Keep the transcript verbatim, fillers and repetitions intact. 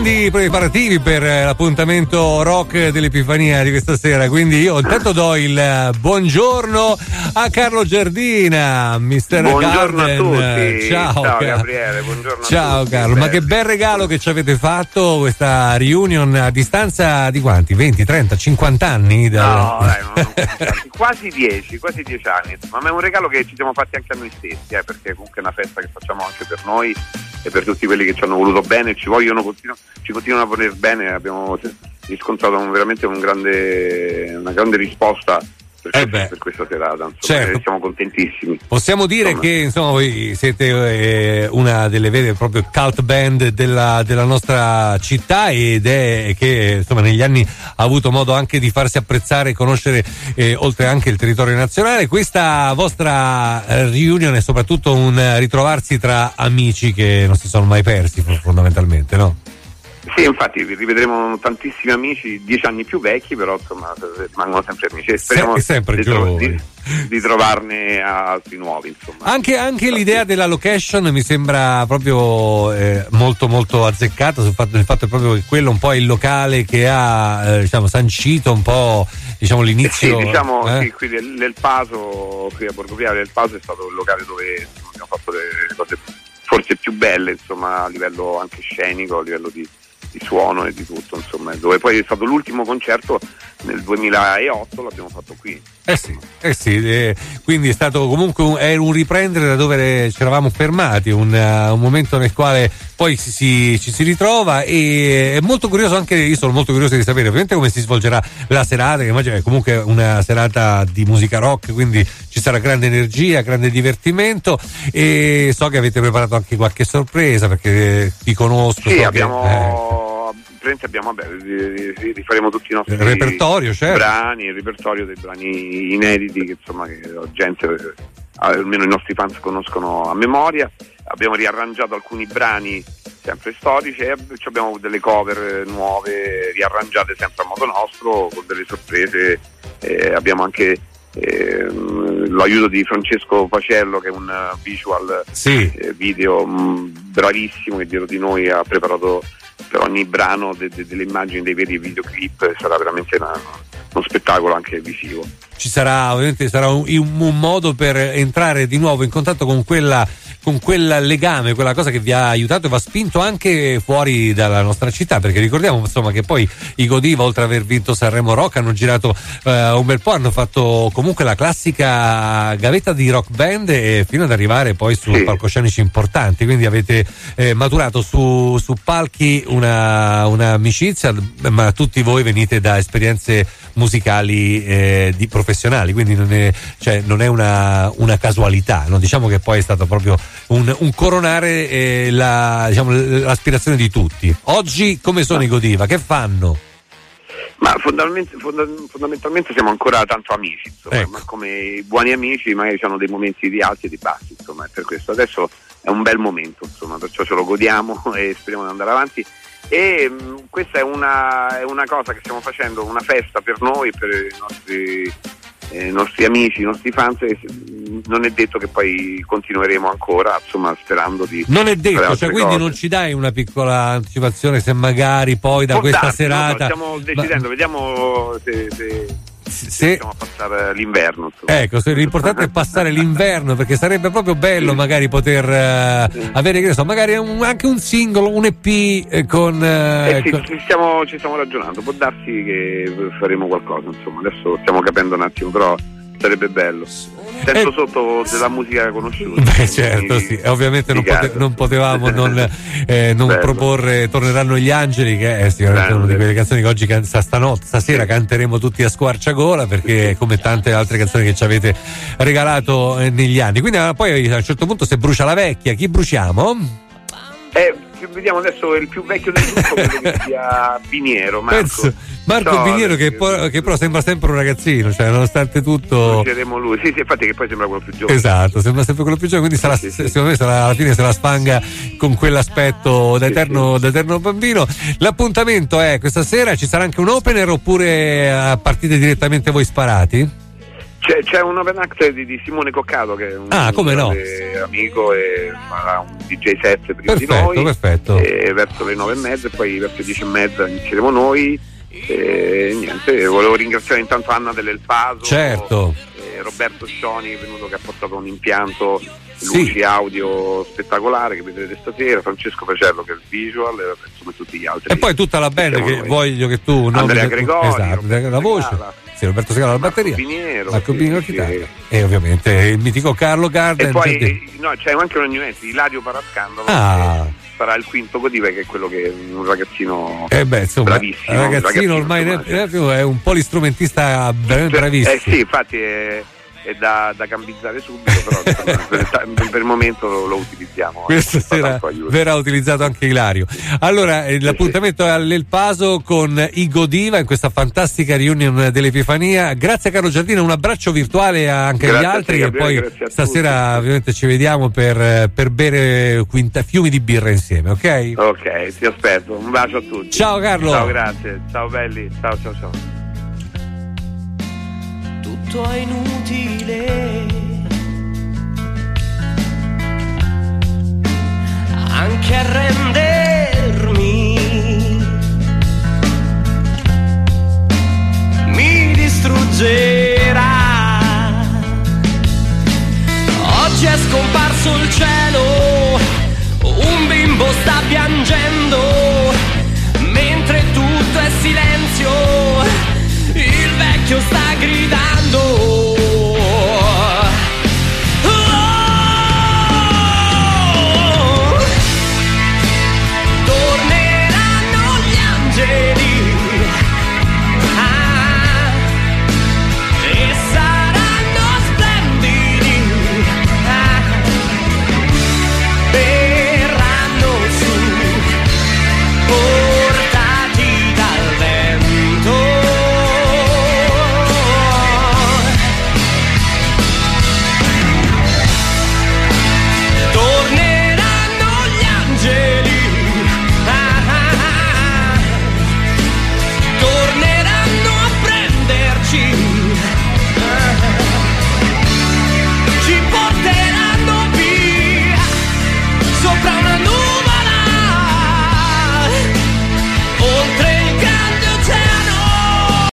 grandi preparativi per l'appuntamento rock dell'Epifania di questa sera, quindi io intanto do il buongiorno a Carlo Giardina, mister Buongiorno Garden. a tutti. Ciao, Ciao Car- Gabriele, buongiorno Ciao a tutti. Carlo, ma che bel regalo che ci avete fatto, questa reunion a distanza di quanti? venti, trenta, cinquanta anni? Da... No, dai, no, no, quasi dieci, quasi dieci anni, ma è un regalo che ci siamo fatti anche a noi stessi, eh, perché comunque è una festa che facciamo anche per noi e per tutti quelli che ci hanno voluto bene, ci vogliono, continu- ci continuano a voler bene. Abbiamo riscontrato un, veramente un grande, una grande risposta per, eh per questa serata, insomma, certo. Siamo contentissimi. Possiamo dire insomma. Che insomma voi siete eh, una delle vere e proprie cult band della, della nostra città, ed è che insomma negli anni ha avuto modo anche di farsi apprezzare e conoscere eh, oltre anche il territorio nazionale. Questa vostra eh, reunion è soprattutto un ritrovarsi tra amici che non si sono mai persi fondamentalmente, no? Sì, infatti rivedremo tantissimi amici, dieci anni più vecchi, però insomma rimangono sempre amici e speriamo Se, sempre di, tro- di, di trovarne altri nuovi, insomma. Anche, anche l'idea della location mi sembra proprio eh, molto molto azzeccata sul fatto, del fatto proprio che quello un po' è il locale che ha eh, diciamo sancito un po' diciamo l'inizio. Eh sì, diciamo eh? sì, qui del, del Paso, qui a Borgo Piave del Paso è stato il locale dove abbiamo fatto le cose forse più belle, insomma, a livello anche scenico, a livello di di suono e di tutto, insomma, dove poi è stato l'ultimo concerto nel duemilaotto, l'abbiamo fatto qui. Eh sì, eh sì eh, quindi è stato comunque un, è un riprendere da dove ci eravamo fermati, un, uh, un momento nel quale poi si, si, ci si ritrova, e è molto curioso anche, io sono molto curioso di sapere ovviamente come si svolgerà la serata, che immagino è comunque una serata di musica rock, quindi ci sarà grande energia, grande divertimento, e so che avete preparato anche qualche sorpresa perché vi conosco. Sì, so abbiamo... Che, eh, abbiamo vabbè, rifaremo tutti i nostri il repertorio, certo. brani, il repertorio dei brani inediti che insomma che la gente, almeno i nostri fans, conoscono a memoria. Abbiamo riarrangiato alcuni brani sempre storici e abbiamo delle cover nuove riarrangiate sempre a modo nostro con delle sorprese. Eh, abbiamo anche eh, l'aiuto di Francesco Pacello, che è un visual sì. eh, video mh, bravissimo, che dietro di noi ha preparato per ogni brano de- de- delle immagini, dei veri videoclip. Sarà veramente una, uno spettacolo anche visivo. Ci sarà ovviamente sarà un, un modo per entrare di nuovo in contatto con quella con quel legame, quella cosa che vi ha aiutato e vi ha spinto anche fuori dalla nostra città, perché ricordiamo insomma che poi i Godiva, oltre ad aver vinto Sanremo Rock, hanno girato eh, un bel po', hanno fatto comunque la classica gavetta di rock band e fino ad arrivare poi su sì. palcoscenici importanti, quindi avete eh, maturato su, su palchi una, una amicizia, ma tutti voi venite da esperienze musicali eh, di professionali, quindi non è, cioè, non è una, una casualità, no? Diciamo che poi è stato proprio un, un coronare eh, la, diciamo, l'aspirazione di tutti. Oggi come sono i Godiva? Che fanno? Ma fondamentalmente, fondamentalmente siamo ancora tanto amici, insomma, ecco. Ma come buoni amici magari hanno dei momenti di alti e di bassi, insomma, e per questo adesso è un bel momento, insomma, perciò ce lo godiamo e speriamo di andare avanti. E mh, questa è una, è una cosa che stiamo facendo, una festa per noi, per i nostri, eh, i nostri amici, i nostri fans, e non è detto che poi continueremo ancora, insomma, sperando di... Non è detto, cioè quindi cose. non ci dai una piccola anticipazione se magari poi da Può questa darsi, serata... No, no, stiamo decidendo, Ma... vediamo se... se... Se... Riusciamo a passare l'inverno, insomma. Ecco, se l'importante è passare l'inverno, perché sarebbe proprio bello magari poter uh, sì. avere, che ne so, magari un, anche un singolo, un E P eh, con, uh, eh sì, con... Ci, stiamo, ci stiamo ragionando, può darsi che faremo qualcosa, insomma, adesso stiamo capendo un attimo, però sarebbe bello. Sento eh, sotto della musica conosciuta. Beh, certo, sì. Ovviamente non, pote- non potevamo non, eh, non proporre Torneranno gli angeli, che è sicuramente Bello. Una di quelle canzoni che oggi can- stanotte, stasera canteremo tutti a squarciagola, perché come tante altre canzoni che ci avete regalato eh, negli anni. Quindi ah, poi a un certo punto se brucia la vecchia, chi bruciamo? Eh, vediamo adesso il più vecchio del gruppo, credo che sia Biniero, Marco. Penso, Marco no, Biniero che, po- che però sembra sempre un ragazzino, cioè nonostante tutto bruceremo lui, sì sì, infatti che poi sembra quello più giovane. Esatto, sembra sempre quello più giovane, quindi sarà, sì, sì, secondo me sarà, alla fine se la sfanga con quell'aspetto da eterno, sì, sì. da eterno bambino. L'appuntamento è questa sera, ci sarà anche un opener oppure a partite direttamente voi sparati? C'è, c'è un open act di, di Simone Coccato, che è un ah, come no? amico, e farà un D J set prima perfetto, di noi, perfetto. E verso le nove e mezza, e poi verso le dieci e mezza inizieremo noi. E niente, volevo ringraziare intanto Anna dell'El Paso, certo. e Roberto Scioni, che è venuto, che ha portato un impianto luci sì. audio spettacolare che vedrete stasera, Francesco Pacello che è il visual, e insomma tutti gli altri. E poi tutta la band che noi. Voglio che tu Andrea Gregori, esatto, la voce. Segala. Sì, Roberto Segala alla batteria, Piniero, Marco sì, Piniero alla sì, chitarra sì. E ovviamente il mitico Carlo Garden. E poi eh, no, c'è anche un aggiunente, Ilario Parascandalo, ah. che farà il quinto Godiva, che è quello che è un ragazzino eh beh, insomma, bravissimo. Un ragazzino, ragazzino ormai insomma, è un polistrumentista veramente bravissimo. Eh sì, infatti è, è da, da cambizzare subito, però per, per il momento lo, lo utilizziamo. Questa sera verrà utilizzato anche Ilario. Allora, eh, l'appuntamento è all'El Paso con i Godiva in questa fantastica reunion dell'Epifania. Grazie a Carlo Giardino, un abbraccio virtuale anche agli altri, te, e poi stasera tutti. Ovviamente ci vediamo per, per bere quinta, fiumi di birra insieme, ok? Ok, ti aspetto, un bacio a tutti. Ciao Carlo. Ciao, grazie, ciao belli, ciao ciao ciao. Tutto è inutile, anche arrendere